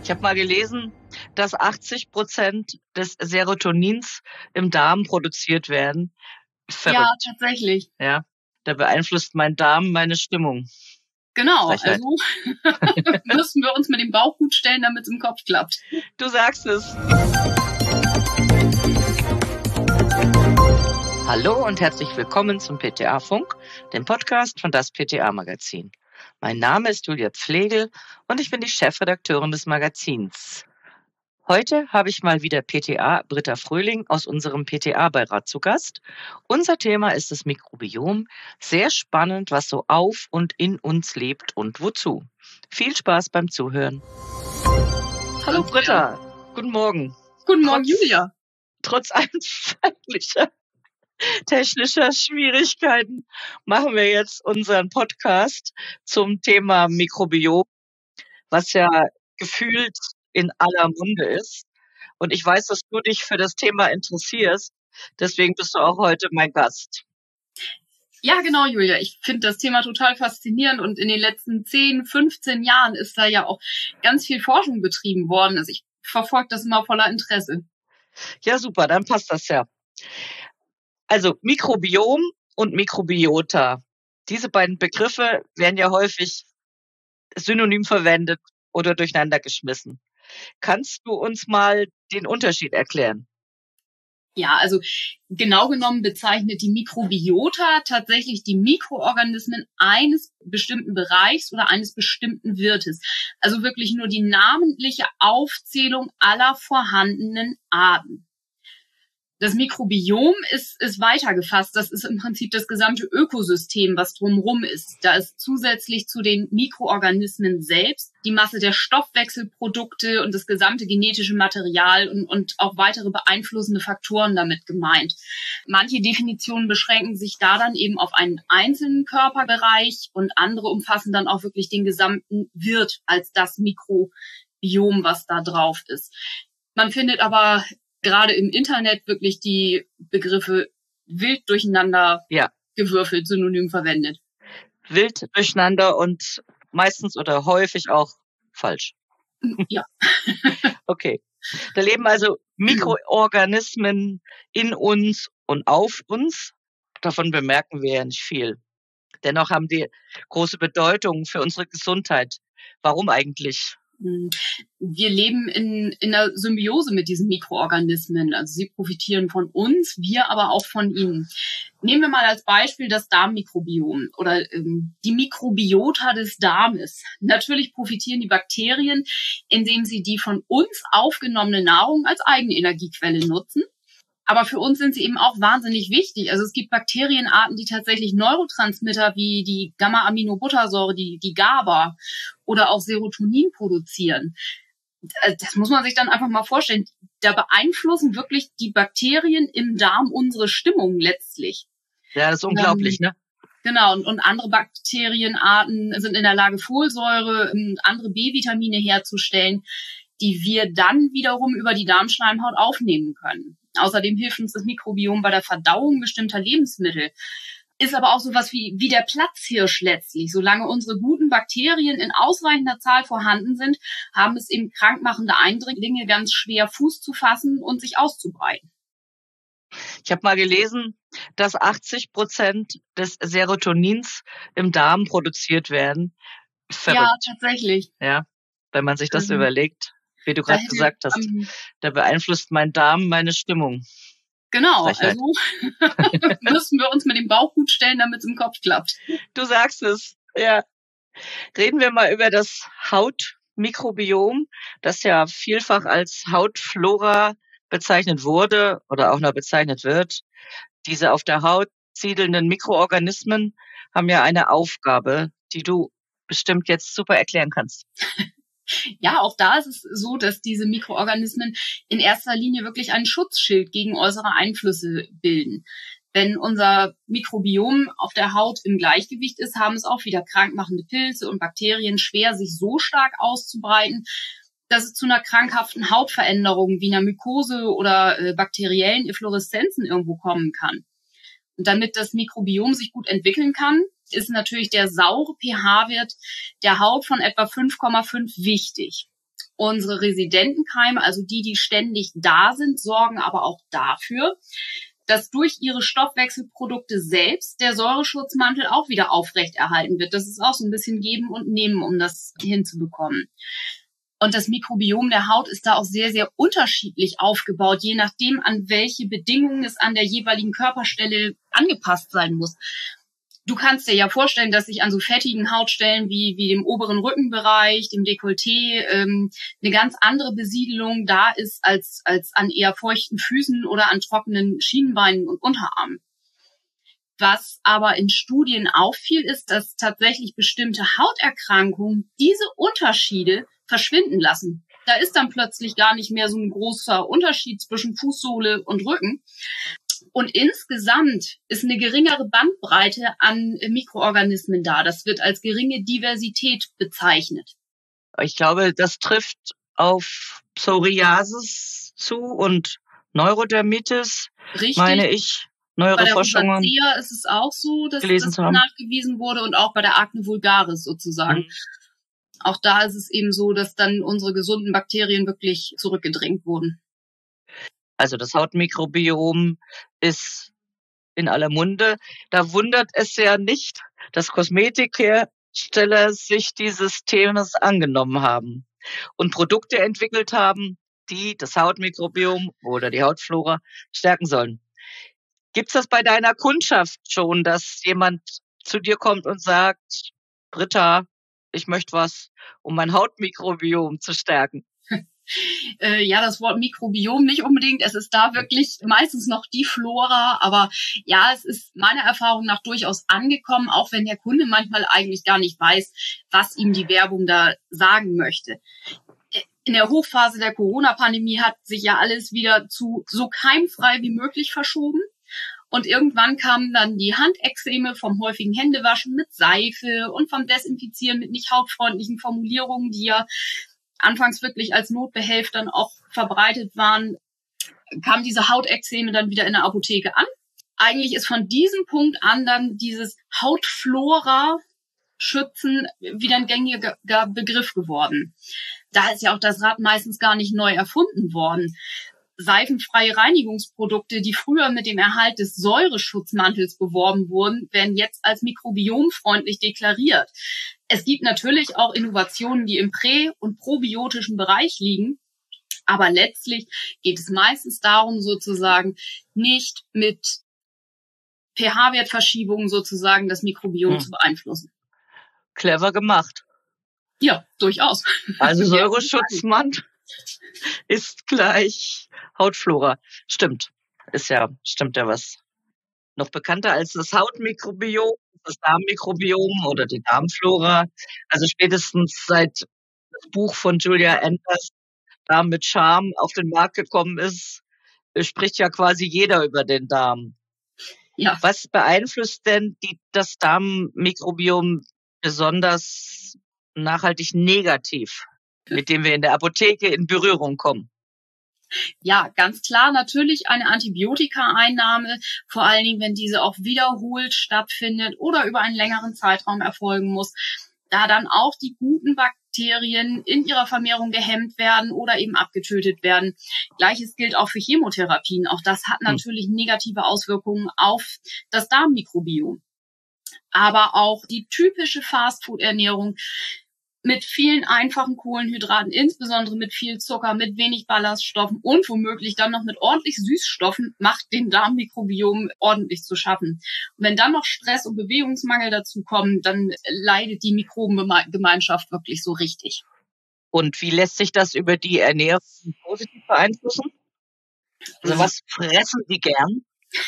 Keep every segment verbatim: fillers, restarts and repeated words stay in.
Ich habe mal gelesen, dass achtzig Prozent des Serotonins im Darm produziert werden. Verrückt. Ja, tatsächlich. Ja, da beeinflusst mein Darm meine Stimmung. Genau, Frechheit. also müssen wir uns mit dem Bauch gut stellen, damit es im Kopf klappt. Du sagst es. Hallo und herzlich willkommen zum P T A-Funk, dem Podcast von das P T A-Magazin. Mein Name ist Julia Pflegel und ich bin die Chefredakteurin des Magazins. Heute habe ich mal wieder P T A Britta Fröhling aus unserem P T A-Beirat zu Gast. Unser Thema ist das Mikrobiom. Sehr spannend, was so auf und in uns lebt und wozu. Viel Spaß beim Zuhören. Hallo Britta, guten Morgen. Guten Morgen, Trotz- Julia. Trotz anfänglicher technischer Schwierigkeiten machen wir jetzt unseren Podcast zum Thema Mikrobiom, was ja gefühlt in aller Munde ist. Und ich weiß, dass du dich für das Thema interessierst. Deswegen bist du auch heute mein Gast. Ja, genau, Julia. Ich finde das Thema total faszinierend und in den letzten zehn, fünfzehn Jahren ist da ja auch ganz viel Forschung betrieben worden. Also ich verfolge das immer voller Interesse. Ja, super, dann passt das ja. Also Mikrobiom und Mikrobiota. Diese beiden Begriffe werden ja häufig synonym verwendet oder durcheinander geschmissen. Kannst du uns mal den Unterschied erklären? Ja, also genau genommen bezeichnet die Mikrobiota tatsächlich die Mikroorganismen eines bestimmten Bereichs oder eines bestimmten Wirtes. Also wirklich nur die namentliche Aufzählung aller vorhandenen Arten. Das Mikrobiom ist, ist weiter gefasst. Das ist im Prinzip das gesamte Ökosystem, was drumherum ist. Da ist zusätzlich zu den Mikroorganismen selbst die Masse der Stoffwechselprodukte und das gesamte genetische Material und, und auch weitere beeinflussende Faktoren damit gemeint. Manche Definitionen beschränken sich da dann eben auf einen einzelnen Körperbereich und andere umfassen dann auch wirklich den gesamten Wirt als das Mikrobiom, was da drauf ist. Man findet aber gerade im Internet wirklich die Begriffe wild durcheinander Ja. gewürfelt, synonym verwendet. Wild durcheinander und meistens oder häufig auch falsch. Ja. Okay. Da leben also Mikroorganismen in uns und auf uns. Davon bemerken wir ja nicht viel. Dennoch haben die große Bedeutung für unsere Gesundheit. Warum eigentlich? Wir leben in, in einer Symbiose mit diesen Mikroorganismen. Also sie profitieren von uns, wir aber auch von ihnen. Nehmen wir mal als Beispiel das Darmmikrobiom oder ähm, die Mikrobiota des Darmes. Natürlich profitieren die Bakterien, indem sie die von uns aufgenommene Nahrung als eigene Energiequelle nutzen. Aber für uns sind sie eben auch wahnsinnig wichtig. Also es gibt Bakterienarten, die tatsächlich Neurotransmitter wie die Gamma-Aminobuttersäure, die, die GABA oder auch Serotonin produzieren. Das muss man sich dann einfach mal vorstellen. Da beeinflussen wirklich die Bakterien im Darm unsere Stimmung letztlich. Ja, das ist unglaublich, ähm, ne? Genau, und, und andere Bakterienarten sind in der Lage, Folsäure, andere B-Vitamine herzustellen, die wir dann wiederum über die Darmschleimhaut aufnehmen können. Außerdem hilft uns das Mikrobiom bei der Verdauung bestimmter Lebensmittel. Ist aber auch sowas wie, wie der Platzhirsch letztlich. Solange unsere guten Bakterien in ausreichender Zahl vorhanden sind, haben es eben krankmachende Eindringlinge ganz schwer Fuß zu fassen und sich auszubreiten. Ich habe mal gelesen, dass achtzig Prozent des Serotonins im Darm produziert werden. Verrückt. Ja, tatsächlich. Ja, wenn man sich das Mhm. überlegt. Wie du gerade gesagt hast, ähm, da beeinflusst mein Darm meine Stimmung. Genau, Frechheit. also müssen wir uns mit dem Bauch gut stellen, damit es im Kopf klappt. Du sagst es, ja. Reden wir mal über das Hautmikrobiom, das ja vielfach als Hautflora bezeichnet wurde oder auch noch bezeichnet wird. Diese auf der Haut siedelnden Mikroorganismen haben ja eine Aufgabe, die du bestimmt jetzt super erklären kannst. Ja, auch da ist es so, dass diese Mikroorganismen in erster Linie wirklich ein Schutzschild gegen äußere Einflüsse bilden. Wenn unser Mikrobiom auf der Haut im Gleichgewicht ist, haben es auch wieder krankmachende Pilze und Bakterien schwer, sich so stark auszubreiten, dass es zu einer krankhaften Hautveränderung wie einer Mykose oder äh, bakteriellen Effloreszenzen irgendwo kommen kann. Und damit das Mikrobiom sich gut entwickeln kann, ist natürlich der saure pH-Wert der Haut von etwa fünf Komma fünf wichtig. Unsere Residentenkeime, also die, die ständig da sind, sorgen aber auch dafür, dass durch ihre Stoffwechselprodukte selbst der Säureschutzmantel auch wieder aufrechterhalten wird. Das ist auch so ein bisschen Geben und Nehmen, um das hinzubekommen. Und das Mikrobiom der Haut ist da auch sehr, sehr unterschiedlich aufgebaut, je nachdem, an welche Bedingungen es an der jeweiligen Körperstelle angepasst sein muss. Du kannst dir ja vorstellen, dass sich an so fettigen Hautstellen wie wie dem oberen Rückenbereich, dem Dekolleté, ähm, eine ganz andere Besiedelung da ist als als an eher feuchten Füßen oder an trockenen Schienbeinen und Unterarmen. Was aber in Studien auffiel, ist, dass tatsächlich bestimmte Hauterkrankungen diese Unterschiede verschwinden lassen. Da ist dann plötzlich gar nicht mehr so ein großer Unterschied zwischen Fußsohle und Rücken. Und insgesamt ist eine geringere Bandbreite an Mikroorganismen da. Das wird als geringe Diversität bezeichnet. Ich glaube, das trifft auf Psoriasis zu und Neurodermitis, Richtig. meine ich, neuere Bei der Forschungen Rosacea ist es auch so, dass gelesen das zu haben. nachgewiesen wurde und auch bei der Akne vulgaris sozusagen. Mhm. Auch da ist es eben so, dass dann unsere gesunden Bakterien wirklich zurückgedrängt wurden. Also das Hautmikrobiom ist in aller Munde. Da wundert es ja nicht, dass Kosmetikhersteller sich dieses Themas angenommen haben und Produkte entwickelt haben, die das Hautmikrobiom oder die Hautflora stärken sollen. Gibt's das bei deiner Kundschaft schon, dass jemand zu dir kommt und sagt, Britta, ich möchte was, um mein Hautmikrobiom zu stärken? Äh, ja, das Wort Mikrobiom nicht unbedingt. Es ist da wirklich meistens noch die Flora. Aber ja, es ist meiner Erfahrung nach durchaus angekommen, auch wenn der Kunde manchmal eigentlich gar nicht weiß, was ihm die Werbung da sagen möchte. In der Hochphase der Corona-Pandemie hat sich ja alles wieder zu so keimfrei wie möglich verschoben. Und irgendwann kamen dann die Handexeme vom häufigen Händewaschen mit Seife und vom Desinfizieren mit nicht hautfreundlichen Formulierungen, die ja anfangs wirklich als Notbehelf dann auch verbreitet waren, kam diese Hautexeme dann wieder in der Apotheke an. Eigentlich ist von diesem Punkt an dann dieses Hautflora-Schützen wieder ein gängiger Begriff geworden. Da ist ja auch das Rad meistens gar nicht neu erfunden worden. Seifenfreie Reinigungsprodukte, die früher mit dem Erhalt des Säureschutzmantels beworben wurden, werden jetzt als mikrobiomfreundlich deklariert. Es gibt natürlich auch Innovationen, die im prä- und probiotischen Bereich liegen, aber letztlich geht es meistens darum, sozusagen nicht mit pH-Wertverschiebungen sozusagen das Mikrobiom hm. zu beeinflussen. Clever gemacht. Ja, durchaus. Also Säureschutzmantel ist gleich Hautflora. Stimmt. Ist ja, stimmt ja was. Noch bekannter als das Hautmikrobiom, das Darmmikrobiom oder die Darmflora. Also spätestens seit das Buch von Julia Enders Darm mit Charme auf den Markt gekommen ist, spricht ja quasi jeder über den Darm. Ja. Was beeinflusst denn die, das Darmmikrobiom besonders nachhaltig negativ, mit dem wir in der Apotheke in Berührung kommen? Ja, ganz klar natürlich eine Antibiotikaeinnahme, vor allen Dingen, wenn diese auch wiederholt stattfindet oder über einen längeren Zeitraum erfolgen muss, da dann auch die guten Bakterien in ihrer Vermehrung gehemmt werden oder eben abgetötet werden. Gleiches gilt auch für Chemotherapien. Auch das hat natürlich negative Auswirkungen auf das Darmmikrobiom. Aber auch die typische Fastfood-Ernährung mit vielen einfachen Kohlenhydraten, insbesondere mit viel Zucker, mit wenig Ballaststoffen und womöglich dann noch mit ordentlich Süßstoffen, macht dem Darmmikrobiom ordentlich zu schaffen. Und wenn dann noch Stress und Bewegungsmangel dazu kommen, dann leidet die Mikrobengemeinschaft wirklich so richtig. Und wie lässt sich das über die Ernährung positiv beeinflussen? Also was fressen Sie gern?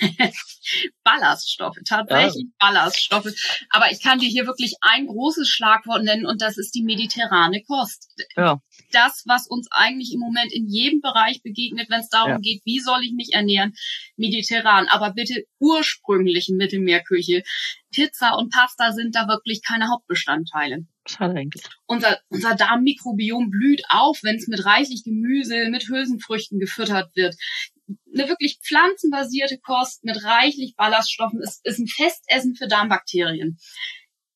Ballaststoffe, tatsächlich ja. Ballaststoffe. Aber ich kann dir hier wirklich ein großes Schlagwort nennen und das ist die mediterrane Kost. Ja. Das, was uns eigentlich im Moment in jedem Bereich begegnet, wenn es darum ja. geht, wie soll ich mich ernähren, mediterran. Aber bitte ursprüngliche Mittelmeerküche. Pizza und Pasta sind da wirklich keine Hauptbestandteile. Schade eigentlich. Unser, unser Darmmikrobiom blüht auf, wenn es mit reichlich Gemüse, mit Hülsenfrüchten gefüttert wird. Eine wirklich pflanzenbasierte Kost mit reichlich Ballaststoffen ist, ist ein Festessen für Darmbakterien.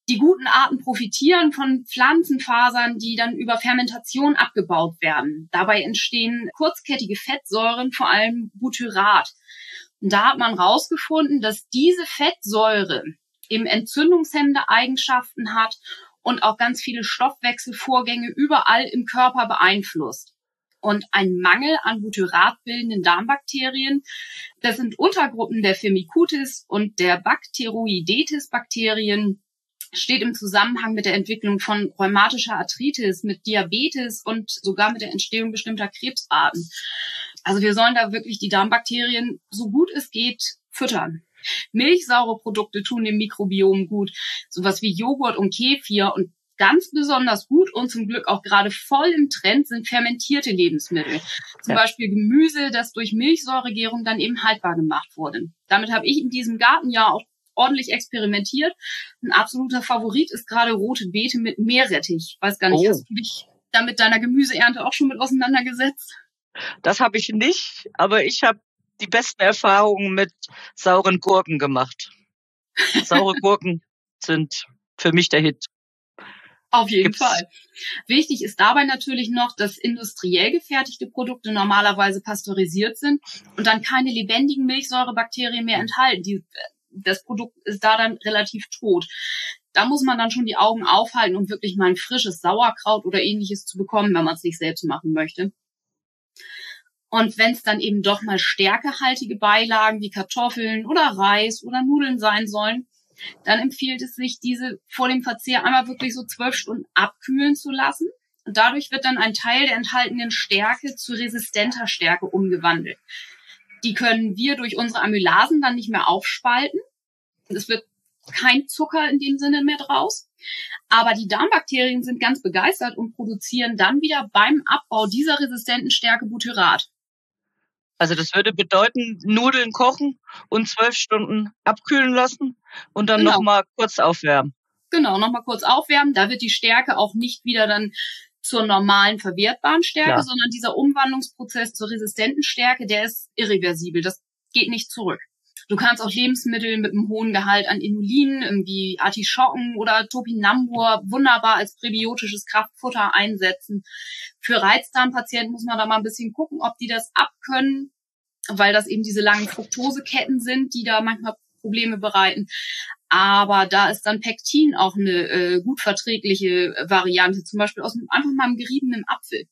Die guten Arten profitieren von Pflanzenfasern, die dann über Fermentation abgebaut werden. Dabei entstehen kurzkettige Fettsäuren, vor allem Butyrat. Und da hat man rausgefunden, dass diese Fettsäure eben entzündungshemmende Eigenschaften hat und auch ganz viele Stoffwechselvorgänge überall im Körper beeinflusst. Und ein Mangel an butyratbildenden Darmbakterien, das sind Untergruppen der Firmicutes und der Bacteroidetes-Bakterien, steht im Zusammenhang mit der Entwicklung von rheumatischer Arthritis, mit Diabetes und sogar mit der Entstehung bestimmter Krebsarten. Also wir sollen da wirklich die Darmbakterien, so gut es geht, füttern. Milchsaure Produkte tun dem Mikrobiom gut, sowas wie Joghurt und Kefir, und ganz besonders gut und zum Glück auch gerade voll im Trend sind fermentierte Lebensmittel. Zum ja. Beispiel Gemüse, das durch Milchsäuregärung dann eben haltbar gemacht wurde. Damit habe ich in diesem Gartenjahr auch ordentlich experimentiert. Ein absoluter Favorit ist gerade rote Beete mit Meerrettich. Weiß gar nicht, oh. Hast du dich da mit deiner Gemüseernte auch schon mit auseinandergesetzt? Das habe ich nicht, aber ich habe die besten Erfahrungen mit sauren Gurken gemacht. Saure Gurken sind für mich der Hit. Auf jeden Gibt's? Fall. Wichtig ist dabei natürlich noch, dass industriell gefertigte Produkte normalerweise pasteurisiert sind und dann keine lebendigen Milchsäurebakterien mehr enthalten. Die, das Produkt ist da dann relativ tot. Da muss man dann schon die Augen aufhalten, um wirklich mal ein frisches Sauerkraut oder ähnliches zu bekommen, wenn man es nicht selbst machen möchte. Und wenn es dann eben doch mal stärkehaltige Beilagen wie Kartoffeln oder Reis oder Nudeln sein sollen, dann empfiehlt es sich, diese vor dem Verzehr einmal wirklich so zwölf Stunden abkühlen zu lassen. Und dadurch wird dann ein Teil der enthaltenen Stärke zu resistenter Stärke umgewandelt. Die können wir durch unsere Amylasen dann nicht mehr aufspalten. Es wird kein Zucker in dem Sinne mehr draus. Aber die Darmbakterien sind ganz begeistert und produzieren dann wieder beim Abbau dieser resistenten Stärke Butyrat. Also das würde bedeuten, Nudeln kochen und zwölf Stunden abkühlen lassen und dann Genau. nochmal kurz aufwärmen. Genau, nochmal kurz aufwärmen. Da wird die Stärke auch nicht wieder dann zur normalen verwertbaren Stärke, Klar. sondern dieser Umwandlungsprozess zur resistenten Stärke, der ist irreversibel. Das geht nicht zurück. Du kannst auch Lebensmittel mit einem hohen Gehalt an Inulin, wie Artischocken oder Topinambur, wunderbar als präbiotisches Kraftfutter einsetzen. Für Reizdarmpatienten muss man da mal ein bisschen gucken, ob die das abkönnen, weil das eben diese langen Fructoseketten sind, die da manchmal Probleme bereiten. Aber da ist dann Pektin auch eine äh, gut verträgliche Variante, zum Beispiel aus einfach mal einem geriebenen Apfel.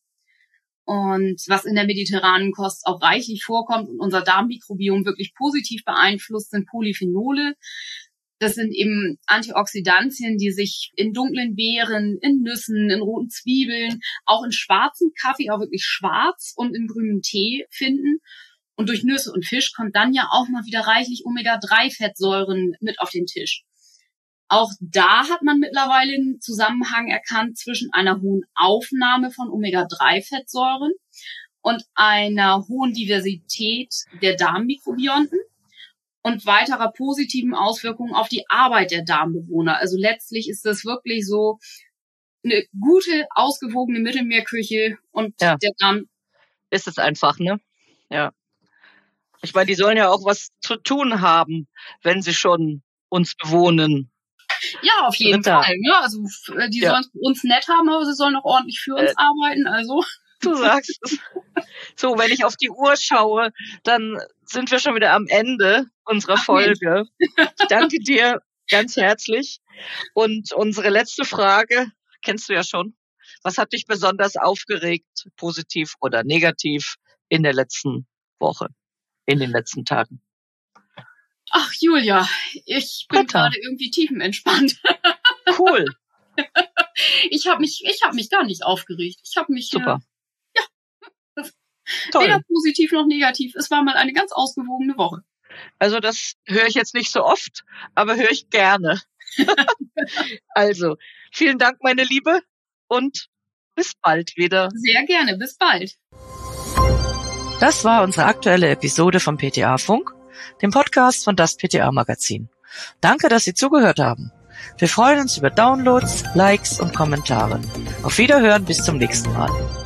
Und was in der mediterranen Kost auch reichlich vorkommt und unser Darmmikrobiom wirklich positiv beeinflusst, sind Polyphenole. Das sind eben Antioxidantien, die sich in dunklen Beeren, in Nüssen, in roten Zwiebeln, auch in schwarzen Kaffee, auch wirklich schwarz, und in grünem Tee finden. Und durch Nüsse und Fisch kommt dann ja auch mal wieder reichlich Omega drei Fettsäuren mit auf den Tisch. Auch da hat man mittlerweile einen Zusammenhang erkannt zwischen einer hohen Aufnahme von Omega drei Fettsäuren und einer hohen Diversität der Darmmikrobionten und weiterer positiven Auswirkungen auf die Arbeit der Darmbewohner. Also letztlich ist das wirklich so eine gute, ausgewogene Mittelmeerküche, und Ja. der Darm Ist es einfach, ne? Ja. Ich meine, die sollen ja auch was zu tun haben, wenn sie schon uns bewohnen. Ja, auf jeden Dritter. Fall. Ne? Also f- die Ja. sollen es für uns nett haben, aber sie sollen auch ordentlich für uns Äh. arbeiten. Also Du sagst es. So, wenn ich auf die Uhr schaue, dann sind wir schon wieder am Ende unserer Ach, Mensch. Folge. Ich danke dir ganz herzlich. Und unsere letzte Frage kennst du ja schon. Was hat dich besonders aufgeregt, positiv oder negativ, in der letzten Woche, in den letzten Tagen? ach Julia, ich bin Britta. gerade irgendwie tiefenentspannt. Cool, Ich habe mich, ich habe mich gar nicht aufgeregt. Ich habe mich super. Äh, Toll. weder positiv noch negativ. Es war mal eine ganz ausgewogene Woche. Also das höre ich jetzt nicht so oft, aber höre ich gerne. Also, vielen Dank, meine Liebe, und bis bald wieder. Sehr gerne. Bis bald. Das war unsere aktuelle Episode vom P T A-Funk, dem Podcast von das P T A-Magazin. Danke, dass Sie zugehört haben. Wir freuen uns über Downloads, Likes und Kommentare. Auf Wiederhören, bis zum nächsten Mal.